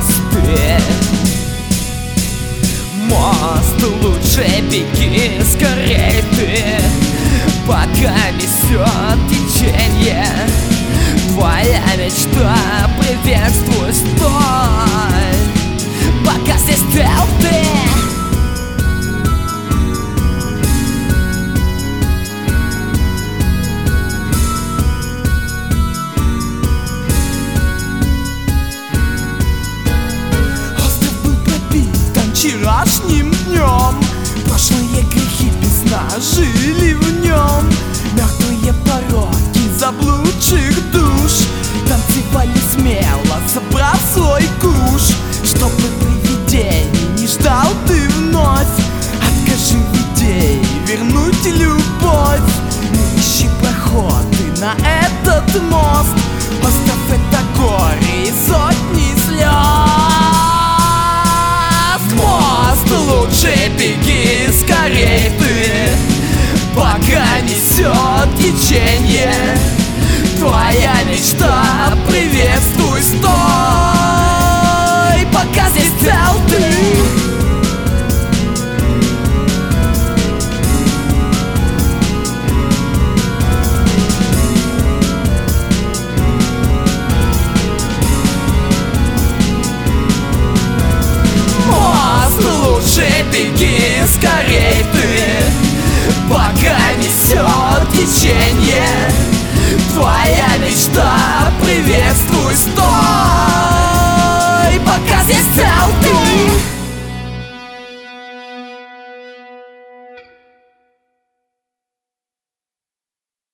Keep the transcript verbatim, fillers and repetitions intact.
мосты. Мост, лучше беги скорей ты, пока несет течение. Твоя мечта, приветствуй, стой, пока здесь стелты. Вчерашним днем прошлые грехи бездна жили в нем. Мертвые пороки заблудших душ танцевали смело, собрав свой куш. Чтобы привидений не ждал ты вновь, откажи в идее вернуть любовь. Не ищи проходы на этот мост, оставь это горе и сотни слез. Лучше беги скорей ты, пока несет течение. Твоя мечта, приветствуй, стой, пока здесь цел ты. Беги скорей ты, пока несет течение. Твоя мечта, приветствуй.